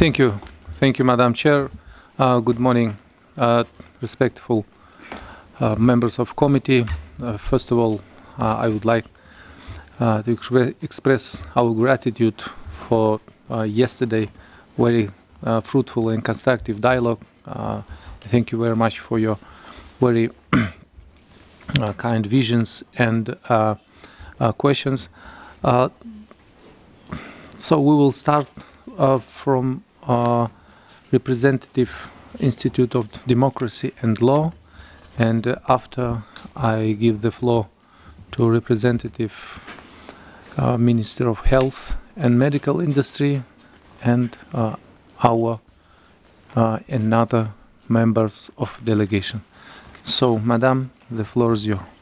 Thank you, Madam Chair. Good morning, respectful members of committee. First of all, I would like to express our gratitude for yesterday very fruitful and constructive dialogue. Thank you very much for your very kind visions and questions. So we will start from Representative Institute of Democracy and Law, and after I give the floor to Representative Minister of Health and Medical Industry and our and other members of delegation. So, Madam, the floor is yours.